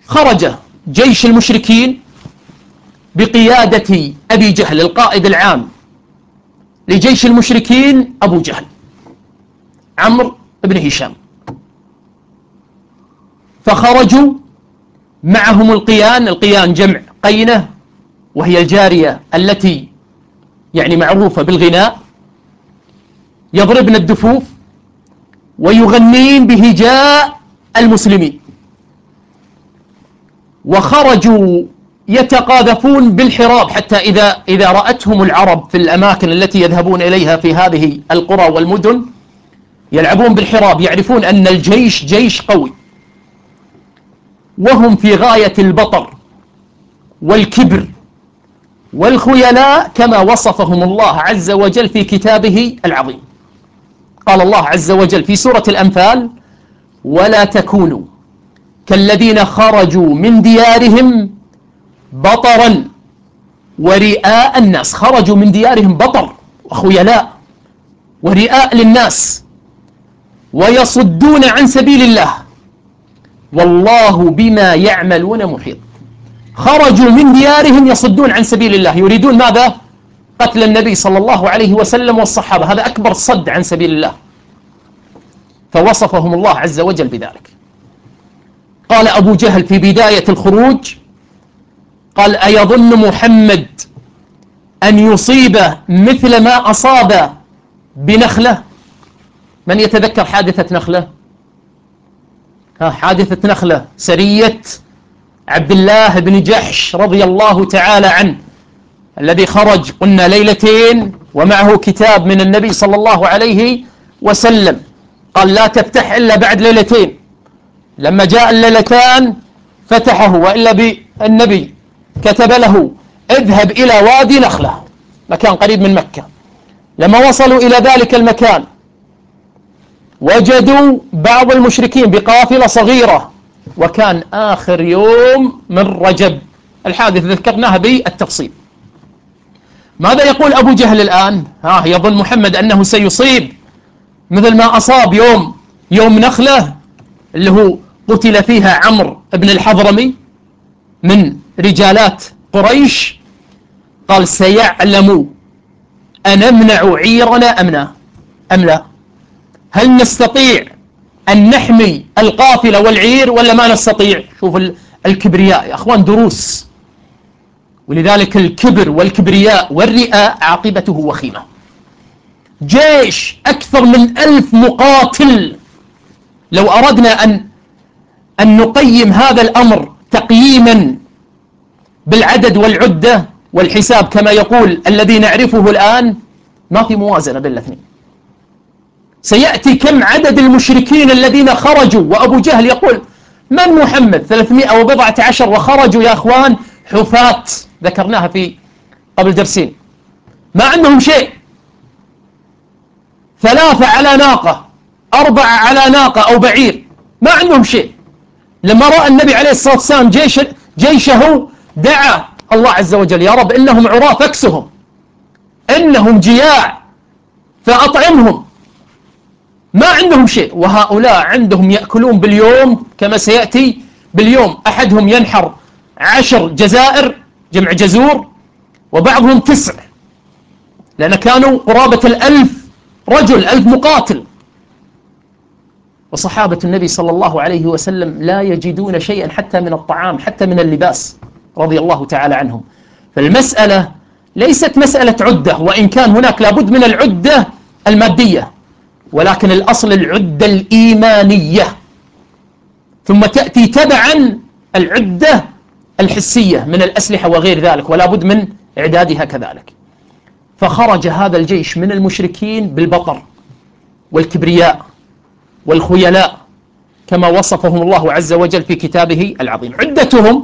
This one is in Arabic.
خرج جيش المشركين بقيادة أبي جهل القائد العام لجيش المشركين أبو جهل عمرو بن هشام، فخرجوا معهم القيان جمع قينة، وهي الجارية التي يعني معروفة بالغناء، يضربن الدفوف ويغنين بهجاء المسلمين، وخرجوا يتقاذفون بالحراب، حتى إذا رأتهم العرب في الأماكن التي يذهبون إليها في هذه القرى والمدن يلعبون بالحراب، يعرفون أن الجيش جيش قوي، وهم في غاية البطر والكبر والخيلاء كما وصفهم الله عز وجل في كتابه العظيم. قال الله عز وجل في سورة الأنفال: ولا تكونوا كالذين خرجوا من ديارهم بطرا ورئاء الناس. خرجوا من ديارهم بطر وخيلاء ورئاء للناس، ويصدون عن سبيل الله والله بما يعملون محيط. خرجوا من ديارهم يصدون عن سبيل الله، يريدون ماذا؟ قتل النبي صلى الله عليه وسلم والصحابة، هذا أكبر صد عن سبيل الله، فوصفهم الله عز وجل بذلك. قال أبو جهل في بداية الخروج، قال: أيظن محمد أن يصيب مثل ما أصاب بنخلة؟ من يتذكر حادثة نخلة؟ حادثة نخلة، سرية عبد الله بن جحش رضي الله تعالى عنه، الذي خرج قلنا ليلتين ومعه كتاب من النبي صلى الله عليه وسلم، قال: لا تفتح إلا بعد ليلتين. لما جاء الليلتان فتحه، وإلا بالنبي كتب له: اذهب إلى وادي نخلة، مكان قريب من مكة. لما وصلوا إلى ذلك المكان وجدوا بعض المشركين بقافلة صغيرة، وكان آخر يوم من رجب، الحادث ذكرناها بالتفصيل. ماذا يقول أبو جهل الآن؟ يظن محمد أنه سيصيب مثل ما أصاب يوم نخلة، اللي هو قتل فيها عمرو بن الحضرمي من رجالات قريش. قال: سيعلم أنمنع عيرنا أم لا؟ هل نستطيع أن نحمي القافلة والعير ولا ما نستطيع؟ شوف الكبرياء يا أخوان، دروس. ولذلك الكبر والكبرياء والرئاء عاقبته وخيمة. جيش أكثر من 1000 مقاتل، لو أردنا أن نقيم هذا الأمر تقييما بالعدد والعدة والحساب كما يقول الذي نعرفه الآن، ما في موازنة بين الاثنين. سيأتي كم عدد المشركين الذين خرجوا، وأبو جهل يقول: من محمد؟ 314، وخرجوا يا أخوان حفاة، ذكرناها في قبل درسين، ما عندهم شيء، 3 على ناقة، 4 على ناقة أو بعير، ما عندهم شيء. لما رأى النبي عليه الصلاة والسلام جيشه دعا الله عز وجل: يا رب إنهم عراة فاكسهم، إنهم جياع فأطعمهم، ما عندهم شيء. وهؤلاء عندهم يأكلون باليوم كما سيأتي، باليوم أحدهم ينحر 10 جزائر جمع جزور، وبعضهم 9، لأن كانوا قرابة 1000 رجل، 1000 مقاتل. وصحابة النبي صلى الله عليه وسلم لا يجدون شيئا حتى من الطعام، حتى من اللباس، رضي الله تعالى عنهم. فالمسألة ليست مسألة عدة، وإن كان هناك لابد من العدة المادية، ولكن الأصل العدة الإيمانية، ثم تأتي تبعا العدة الحسية من الأسلحة وغير ذلك، ولا بد من إعدادها كذلك. فخرج هذا الجيش من المشركين بالبطر والكبرياء والخيلاء كما وصفهم الله عز وجل في كتابه العظيم. عدتهم